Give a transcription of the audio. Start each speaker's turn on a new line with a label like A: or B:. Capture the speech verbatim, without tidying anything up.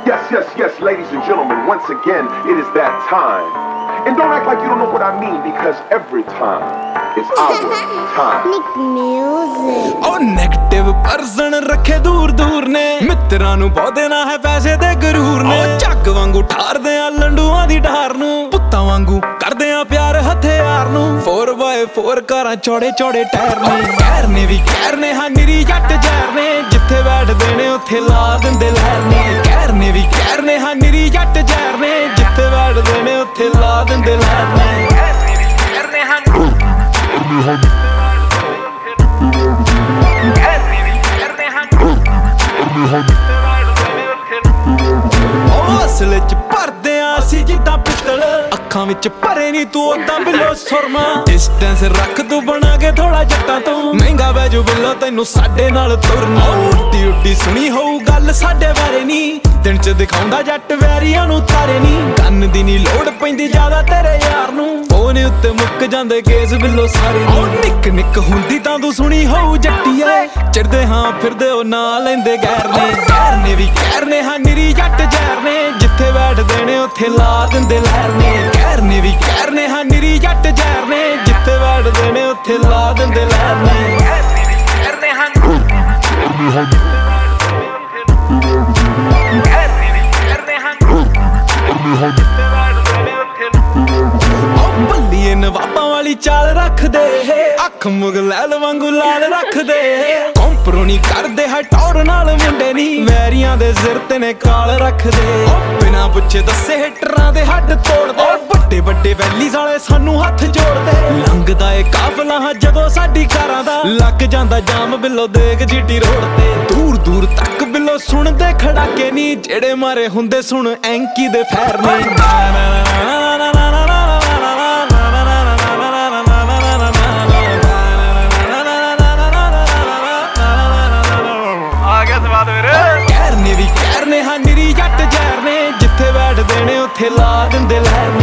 A: Yes, yes, yes, ladies and gentlemen, once again, it is that time. And don't act like you don't know what I mean, because every time is our time.
B: Nick Music.
C: Oh, negative person ਰੱਖੇ ਦੂਰ ਦੂਰ ਨੇ ਮਿੱਤਰਾਂ ਨੂੰ ਬਹੁਤੇ ਨਾ ਹੈ ਪੈਸੇ ਦੇ ਗਰੂਰ ਨੇ ਝੱਗ ਵਾਂਗੂ ਠਾਰਦੇ ਆ ਲੰਡੂਆਂ ਦੀ ਢਾਰ ਨੂੰ ਪੁੱਤਾਂ ਵਾਂਗੂ ਕਰਦੇ ਆ ਪਿਆਰ ਹਥਿਆਰ ਨੂੰ four by four ਕਾਰਾਂ ਚੌੜੇ ਚੌੜੇ ਟਾਇਰ ਨੇ ਕਹਿਰ ਨੇ ਵੀ ਕਹਿਰ ਨੇ ਹਾਂ ਨਿਰੀ ਜੱਟ ਜ਼ਹਿਰ ਨੇ ਜਿੱਥੇ ਬੈਠਦੇ ਨੇ ਉੱਥੇ ਲਾ ਦਿੰਦੇ ਲਹਿਰ ਨੇ ਕਹਿਰ ਨੇ ਵੀ ਕਹਿਰ ਨੇ ਹਾਂ ਨਿਰੀ ਜੱਟ ਜ਼ਹਿਰ ਨੇ ਜਿੱਥੇ ਬੈਠਦੇ ਨੇ ਉੱਥੇ ਲਾ ਦਿੰਦੇ ਲਹਿਰ ਨੇ ਕਹਿਰ ਨੇ ਵੀ ਕਹਿਰ ਨੇ ਹਾਂ ਅਸਲ ਚ ਭਰਦੇ ਆ ਅਸੀਂ ਜਿੱਦਾਂ ਪਿੱਤਲ ਅੱਖਾਂ ਵਿੱਚ ਭਰੇ ਨੀ ਤੂੰ ਓਦਾਂ ਬਿੱਲੋ ਸੁਰਮਾ ਡਿਸਟੈਂਸ ਰੱਖ ਤੂੰ ਬਣਾ ਕੇ ਥੋੜਾ ਜੱਟਾਂ ਤੋਂ ਮਹਿੰਗਾ ਵੈਜੂ ਬਿੱਲੋ ਤੈਨੂੰ ਸਾਡੇ ਨਾਲ ਤੁਰਨਾ ਉੱਡੀ ਉੱਡੀ ਸੁਣੀ ਹੋਊ ਗੱਲ ਸਾਡੇ ਬਾਰੇ ਨੀ ਦਿਨ ਚ ਦਿਖਾਉਂਦਾ ਜੱਟ ਵੈਰੀਆਂ ਨੂੰ ਤਾਰੇ ਨੀ ਕੰਨ ਦੀ ਨੀ ਲੋੜ ਪੈਂਦੀ ਜ਼ਿਆਦਾ ਤੇਰੇ ਯਾਰ ਨੂੰ ਫੋਨ ਉੱਤੇ ਮੁੱਕ ਜਾਂਦੇ ਕੇਸ ਬਿੱਲੋ ਸਾਰੇ ਨੀ ਨਿੱਕ ਨਿੱਕ ਹੁੰਦੀ ਤਾਂ ਤੂੰ ਸੁਣੀ ਹੋਊ ਜੱਟੀਏ ਚਿਰਦੇ ਹਾਂ ਫਿਰਦੇ ਉਹ ਨਾ ਲੈਂਦੇ ਗੈਰ ਨੇ ਗੈਰ ਨੇ ਵੀ ਗੈਰ ਨੇ ਹਾਂ ਨਿਰੀ ਜੱਟ ਜ਼ਹਿਰ ਨੇ ਜਿੱਥੇ ਬੈਠਦੇ ਨੇ ਉੱਥੇ ਲਾ ਦਿੰਦੇ ਲਹਿਰ ਨੇ ਗੈਰ ਨੇ ਵੀ ਗੈਰ ਨੇ ਹਾਂ ਨਿਰੀ ਜੱਟ ਜ਼ਹਿਰ ਨੇ ਜਿੱਥੇ ਬੈਠਦੇ ਨੇ ਉੱਥੇ ਲਾ ਦਿੰਦੇ ਲਹਿਰ ਨੇ ਗੈਰ ਨੇ ਵੀ ਗੈਰ ਨੇ ਹਾਂ ਬੱਲੀਏ ਨਵਾਬਾਂ ਵਾਲੀ ਚਾਲ ਰੱਖਦੇ ਅੱਖ ਮੁਗਲੈਲ ਵਾਂਗੂ ਲਾਲ ਰੱਖਦੇ ਕੰਪਰੋ ਨੀ ਕਰਦੇ ਹੈ ਟੌਰ ਨਾਲ ਮੁੰਡੇ ਨੀ ਵੈਰੀਆਂ ਦੇ ਸਿਰ ਤੇ ਨੇ ਕਾਲ ਰੱਖਦੇ ਬਿਨਾਂ ਪੁੱਛੇ ਦੱਸੇ ਹਿੱਟਰਾਂ ਦੇ ਹੱਡ ਤੋੜਦੇ ਵੱਡੇ ਵੱਡੇ ਵੈਲੀਜ਼ ਵਾਲੇ ਸਾਨੂੰ ਹੱਥ ਜੋੜਦੇ ਲੰਘਦਾ ਏ ਕਾਫਲਾ ਜਦੋਂ ਸਾਡੀ ਕਾਰਾਂ ਦਾ ਲੱਗ ਜਾਂਦਾ ਜਾਮ ਬਿੱਲੋ ਦੇਖ ਜੀਟੀ ਰੋਡ ਤੇ ਦੂਰ ਦੂਰ ਤੱਕ ਬਿੱਲੋ ਸੁਣਦੇ ਖੜਾਕੇ ਨੀ ਜਿਹੜੇ ਮਾਰੇ ਹੁੰਦੇ ਸੁਣ ਐਂਕੀ ਦੇ ਫੈਰ ਨੀ ਕਹਿਰ ਨੇ ਵੀ ਕਹਿਰ ਨੇ ਹਾਂ ਨਿਰੀ ਜੱਟ ਜ਼ਹਿਰ ਨੇ ਜਿੱਥੇ ਬੈਠਦੇ ਨੇ ਉੱਥੇ ਲਾ ਦਿੰਦੇ ਲਹਿਰ